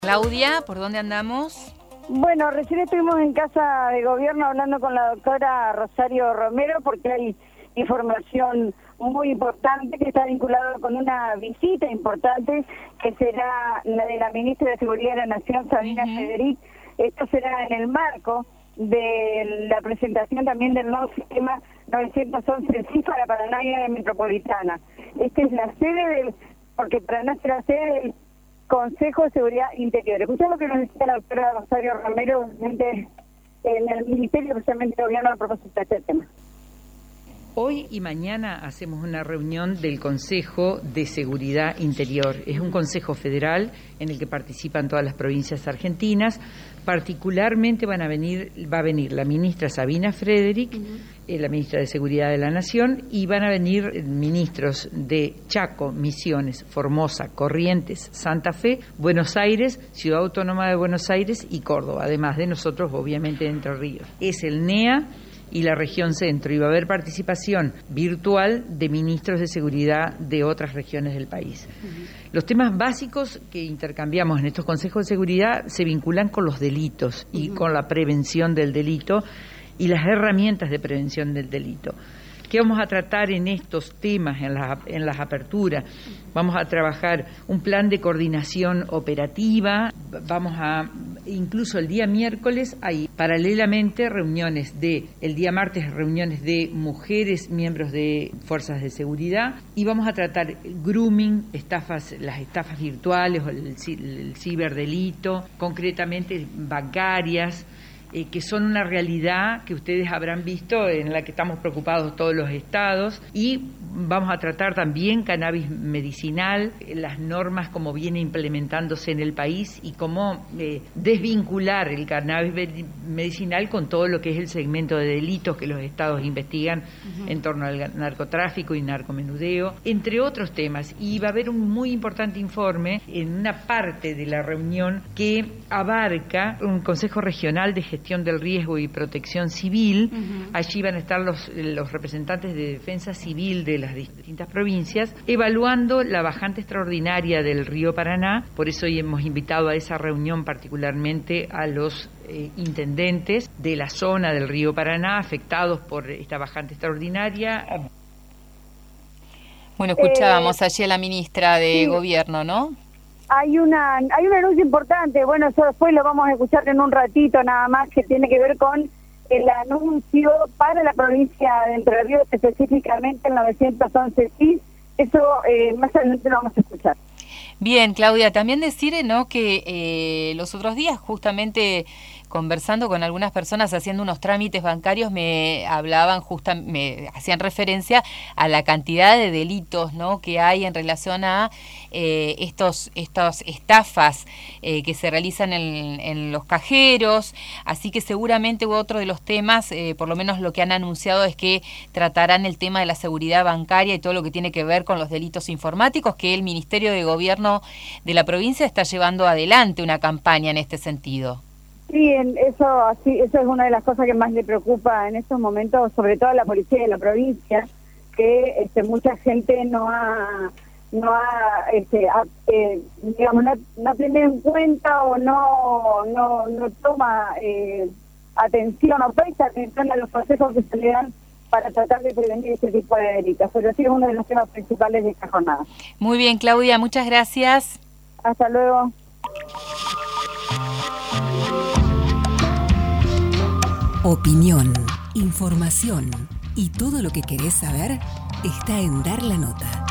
Claudia, ¿por dónde andamos? Bueno, recién estuvimos en Casa de Gobierno hablando con la doctora Rosario Romero porque hay información muy importante que está vinculada con una visita importante que será la de la ministra de Seguridad de la Nación, Sabina Frederick. Esto será en el marco de la presentación también del nuevo sistema 911 CIF para Paraná y área metropolitana. Esta es la sede porque Paraná será sede del Consejo de Seguridad Interior. Escuchá lo que nos decía la doctora Rosario Romero en el Ministerio, especialmente el Gobierno, a propósito de este tema. Hoy y mañana hacemos una reunión del Consejo de Seguridad Interior. Es un consejo federal en el que participan todas las provincias argentinas. Particularmente va a venir la ministra Sabina Frederick, la ministra de Seguridad de la Nación, y van a venir ministros de Chaco, Misiones, Formosa, Corrientes, Santa Fe, Buenos Aires, Ciudad Autónoma de Buenos Aires y Córdoba, además de nosotros, obviamente, de Entre Ríos. Es el NEA y la región centro, y va a haber participación virtual de ministros de seguridad de otras regiones del país. Los temas básicos que intercambiamos en estos consejos de seguridad se vinculan con los delitos y con la prevención del delito y las herramientas de prevención del delito. ¿Qué vamos a tratar en estos temas, en las aperturas? Vamos a trabajar un plan de coordinación operativa, incluso el día miércoles hay paralelamente el día martes reuniones de mujeres, miembros de fuerzas de seguridad, y vamos a tratar grooming, las estafas virtuales o el ciberdelito, concretamente bancarias, que son una realidad que ustedes habrán visto, en la que estamos preocupados todos los estados, y vamos a tratar también cannabis medicinal, las normas como viene implementándose en el país y cómo desvincular el cannabis medicinal con todo lo que es el segmento de delitos que los estados investigan en torno al narcotráfico y narcomenudeo, entre otros temas. Y va a haber un muy importante informe en una parte de la reunión que abarca un Consejo Regional de Gestión del Riesgo y Protección Civil. Allí van a estar los representantes de Defensa Civil de las distintas provincias, evaluando la bajante extraordinaria del río Paraná. Por eso hoy hemos invitado a esa reunión particularmente a los intendentes de la zona del río Paraná afectados por esta bajante extraordinaria. Bueno, escuchábamos allí a la ministra de Gobierno, ¿no? Hay un anuncio importante, bueno, eso después lo vamos a escuchar en un ratito nada más, que tiene que ver con el anuncio para la provincia de Entre Ríos, específicamente el 911 CIF. Eso más adelante lo vamos a escuchar. Bien, Claudia, también decir, ¿no?, que los otros días, justamente conversando con algunas personas haciendo unos trámites bancarios, me hacían referencia a la cantidad de delitos, ¿no?, que hay en relación a estas estafas que se realizan en los cajeros. Así que seguramente otro de los temas, por lo menos lo que han anunciado, es que tratarán el tema de la seguridad bancaria y todo lo que tiene que ver con los delitos informáticos, que el Ministerio de Gobierno de la provincia está llevando adelante una campaña en este sentido. Sí, eso es una de las cosas que más le preocupa en estos momentos, sobre todo a la policía de la provincia, que mucha gente no tiene en cuenta o no toma atención o presta atención a los consejos que se le dan para tratar de prevenir este tipo de delitos. Pero sí es uno de los temas principales de esta jornada. Muy bien, Claudia, muchas gracias. Hasta luego. Opinión, información y todo lo que querés saber está en Dar la Nota.